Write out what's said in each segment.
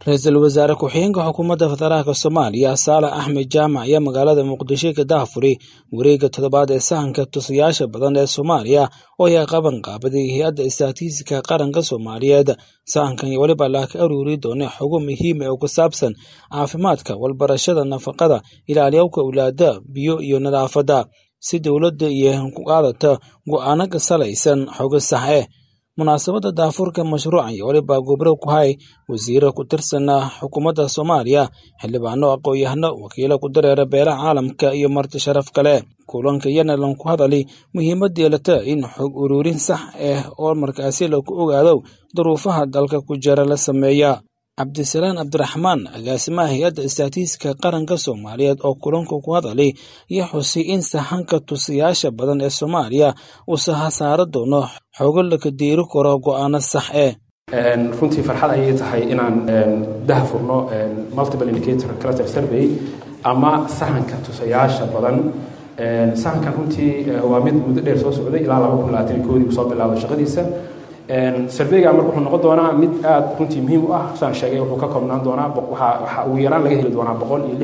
Ra'iisul Wasaare Ku-xigeenka Xukuumadda Federaalka Soomaaliya Saalax Axmed Jaamac ayaa magaalada Muqdisho ka daahfuray wareegga toddobaad ee sahanka tusayaasha badan ee Soomaaliya oo ay qaban qaabaday Hay'adda Istiraatiijiga Qaranka Soomaaliyeed. Sahankan iyo waliba la ka ururi doona xogo muhiim ah oo ku saabsan caafimaadka, walbarashada, nafaqada, ilaalinta awlaadda, biyo iyo nadaafadda si dawladda iyo ku qaadato go'aano ka salaysan xog sax ah. Munaasabadda daafurka mashruucan iyo waliba gobol ku hay wasiirro ku tirsan xukuumadda Soomaaliya, xildhibaano, aqoon-yahano, wakiilo ku dareera beelaha caalamka iyo marti sharaf kale. Kulanka yana lan ku hadalay muhiimadda yeelata in xog ururin sax ah oo markaasi lagu ogaado duruufaha dalka ku jira la sameeya. Cabdisalaan Cabdiraxmaan, agaasimaha Hay'adda Istiraatiijiga Qaranka Soomaaliyeed oo kulanka ku hadalay, ayaa xusay in sahanka tusayaasha badan ee Soomaaliya uu saari doono xogo la diiri karo go'aano sax ah. runtii farxad ayay tahay inaan daahfurno multiple indicator cluster survey ama sahanka tusayaasha badan. sahankan runtii waa mid muddo dheer soo socday ilaa 2021 uu soo bilaabay shaqadiisa. surveyga marka wuxuu noqon doonaa mid aad runtii muhiim u ah. saan sheegay wuxuu ka koobnaan doonaa waxa ugu yaraan laga heli doonaa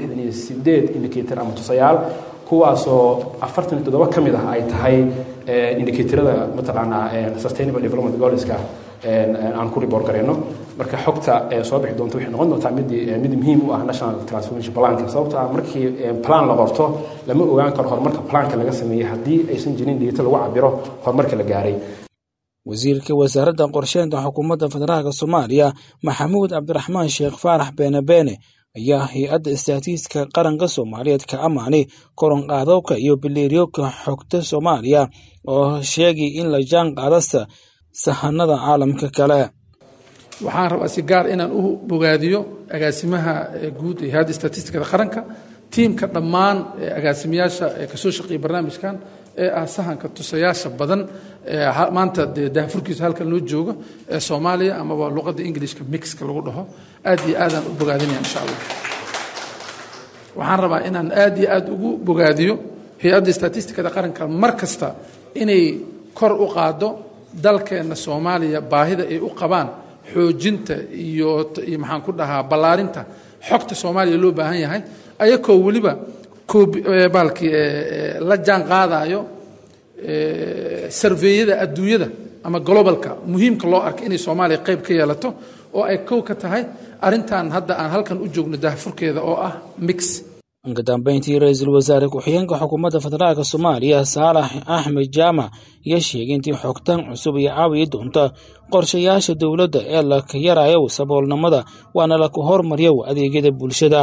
168 indicator ama tusayaal, kuwaasoo 47 ka mid ah ay tahay indicatorada mataqaanaa sustainable development goalska aan ku report gareyno. marka xogta soo bixi doonto waxay noqon doontaa mid muhiim u ah national transformation planka, sababtoo ah markii plan la qorto lama ogaan karo horumarka planka laga sameeyay haddii aysan jirin data lagu cabiro horumarka la gaaray. Wasiirka Wasaaradda Qorsheynta Xukuumadda Federaalka Soomaaliya Maxamuud Cabdiraxmaan Sheekh Faarax Beene ayaa Hay'adda Istiraatiijiga Qaranka Soomaaliyeed ka amaanay koron qaadowga iyo biliiryoka xogta Soomaaliya oo sheegay in la jaan qaadasta sahanada caalamka kale. waxaan rabaa si gaar inaan u bogaadiyo agaasimaha guud ee Hay'adda Istiraatiijiga Qaranka, tiimka dhammaan agaasimayaasha ka soo shaqeeyay barnaamijkan ee ah sahanka tusayaasha badan maanta daahfurkiisa halkan loo joogo ee Soomaaliya ama waa luqadda Ingiriiska mixka lagu dhaho. aad iyo aad aan u bogaadinayaa insha Allah. waxaan rabaa inaan aad iyo aad ugu bogaadiyo Hay'adda Istiraatiijiga Qaranka mar kasta inay kor u qaado dalkeena Soomaaliya baahida ay u qabaan xoojinta iyo maxaan ku dhahaa ballaarinta xogta Soomaaliya loo baahan yahay, ayagoo waliba baalkii la jaan qaadayo surveyada adduunyada ama globalka muhiimka loo arko inay Soomaaliya qayb ka yeelato oo ay kow ka tahay arintan hadda aan halkan u joogno daahfurkeeda oo ah mix. Ugu dambeyntii, Ra'iisul Wasaare Ku-xigeenka Xukuumadda Federaalka Soomaaliya Saalax Axmed Jaamac ayaa sheegay in xogtan cusub ay caawiyi doonto qorshayaasha dawladda ee la yarayo saboolnimada waana la ku hormariyo adeegyada bulshada.